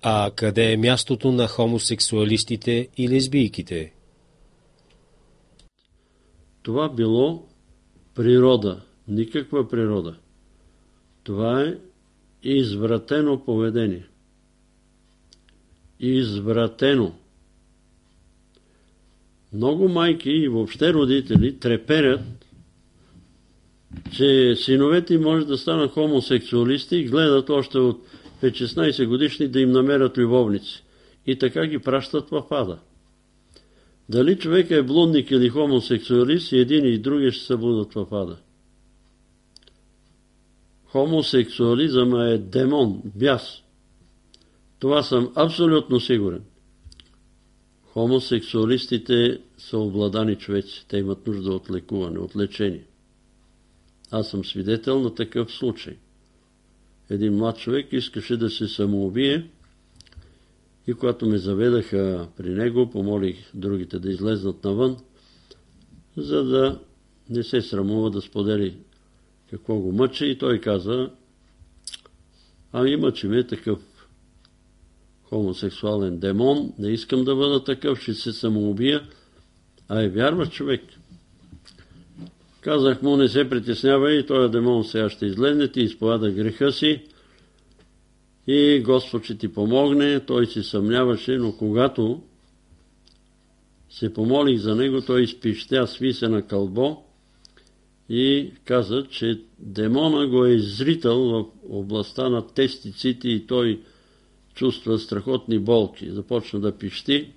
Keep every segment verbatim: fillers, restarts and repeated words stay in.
А къде е мястото на хомосексуалистите и лесбийките? Това било природа, никаква природа. Това е извратено поведение. Извратено. Много майки и въобще родители треперят, че синовете им може да станат хомосексуалисти и гледат още от пет-шестнайсет годишни да им намерят любовници. И така ги пращат в ада. Дали човек е блудник или хомосексуалист, и един и други ще се будат в ада. Хомосексуализъм е демон, бяс. Това съм абсолютно сигурен. Хомосексуалистите са обладани човеци. Те имат нужда от лекуване, от лечение. Аз съм свидетел на такъв случай. Един млад човек искаше да се самоубие и когато ме заведаха при него, помолих другите да излезнат навън, за да не се срамува да сподели какво го мъчи, и той каза: ами мъчи ме такъв хомосексуален демон, не искам да бъда такъв, ще се самоубия. А е вярва човек. Казах му: не се притеснявай, този демон сега ще излезне, ти изповяда греха си и Господ ще ти помогне. Той се съмняваше, но когато се помолих за него, той изпищя, сви се на кълбо и каза, че демона го е изритал в областта на тестиците и той чувства страхотни болки. Започна да пищи.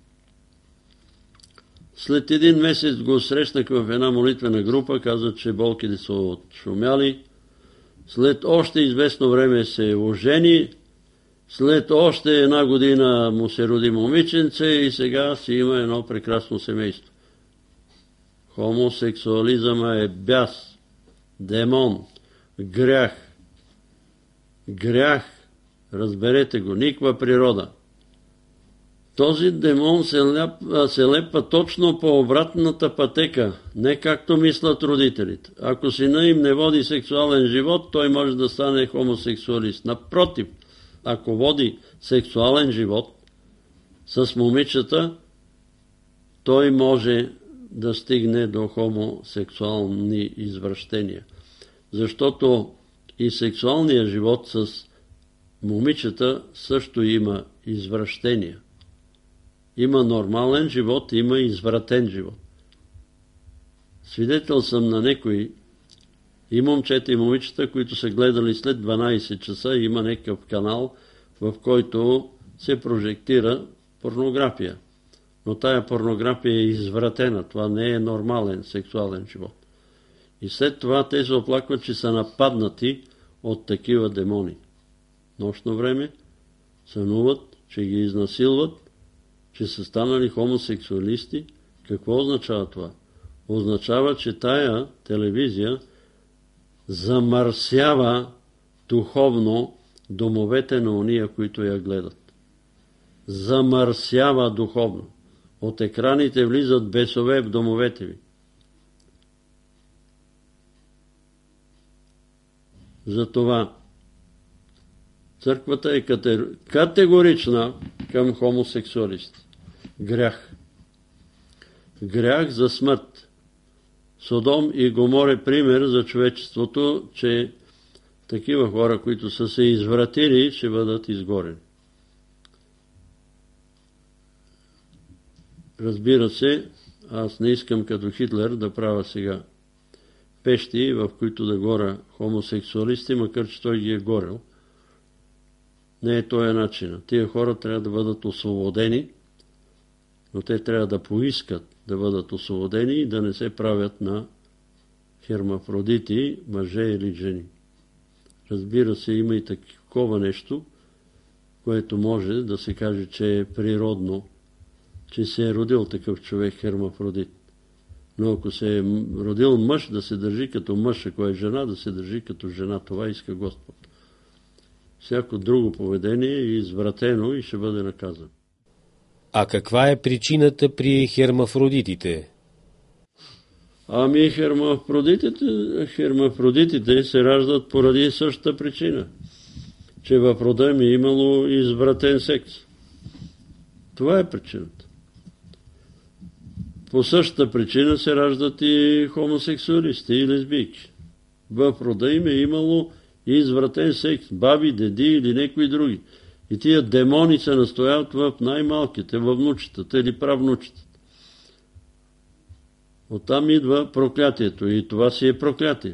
След един месец го срещнах в една молитвена група, каза, че болките са отшумяли. След още известно време се ожени, след още една година му се роди момиченце и сега си има едно прекрасно семейство. Хомосексуализъм е бяс, демон, грях. Грях, разберете го, никаква природа. Този демон се лепа, се лепа точно по обратната пътека, не както мислят родителите. Ако сина им не води сексуален живот, той може да стане хомосексуалист. Напротив, ако води сексуален живот с момичета, той може да стигне до хомосексуални извращения. Защото и сексуалният живот с момичета също има извращения. Има нормален живот, има извратен живот. Свидетел съм на некои и момчета и момичета, които са гледали след дванайсет часа, има някакъв канал, в който се прожектира порнография. Но тая порнография е извратена. Това не е нормален сексуален живот. И след това те се оплакват, че са нападнати от такива демони. Нощно време сънуват, че ги изнасилват, че са станали хомосексуалисти. Какво означава това? Означава, че тая телевизия замърсява духовно домовете на ония, които я гледат. Замърсява духовно. От екраните влизат бесове в домовете ви. Затова църквата е категорична към хомосексуалисти. Грях. Грях за смърт. Содом и Гомор е пример за човечеството, че такива хора, които са се извратили, ще бъдат изгорени. Разбира се, аз не искам като Хитлер да правя сега пещи, в които да горя хомосексуалисти, макар че той ги е горел. Не е този начин. Тия хора трябва да бъдат освободени, но те трябва да поискат да бъдат освободени и да не се правят на хермафродити, мъже или жени. Разбира се, има и такова нещо, което може да се каже, че е природно, че се е родил такъв човек хермафродит. Но ако се е родил мъж, да се държи като мъж, ако е жена, да се държи като жена. Това иска Господ. Всяко друго поведение е извратено и ще бъде наказано. А каква е причината при хермафродитите? Ами хермафродитите, хермафродитите се раждат поради същата причина. че в рода им е имало извратен секс. Това е причината. По същата причина се раждат и хомосексуалисти и лесбийки. В рода им е имало извратен секс, баби, деди или някои други. И тия демони се настояват в най-малките, в внучетата или правнучетата. Оттам идва проклятието и това си е проклятие.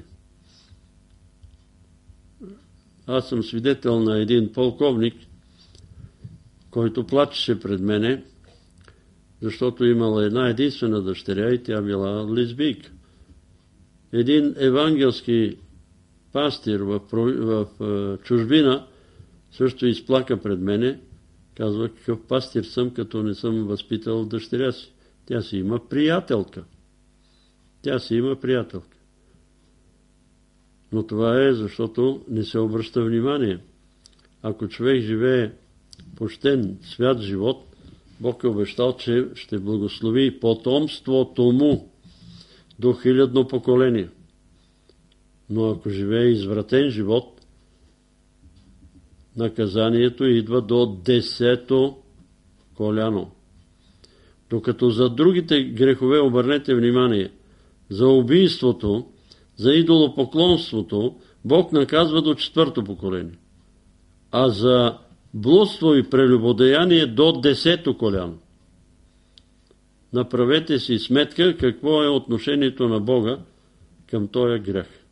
Аз съм свидетел на един полковник, който плачеше пред мене, защото имала една единствена дъщеря и тя била лесбийка. Един евангелски пастир в, в, в чужбина също изплака пред мене, казва, какъв пастир съм, като не съм възпитал дъщеря си. Тя си има приятелка. Тя си има приятелка. Но това е, защото не се обръща внимание. Ако човек живее почтен, свят живот, Бог е обещал, че ще благослови потомството му до хилядно поколение. Но ако живее извратен живот, наказанието идва до десето коляно. Докато за другите грехове обърнете внимание, за убийството, за идолопоклонството, Бог наказва до четвърто поколение. А за блудство и прелюбодеяние до десето коляно. Направете си сметка какво е отношението на Бога към този грех.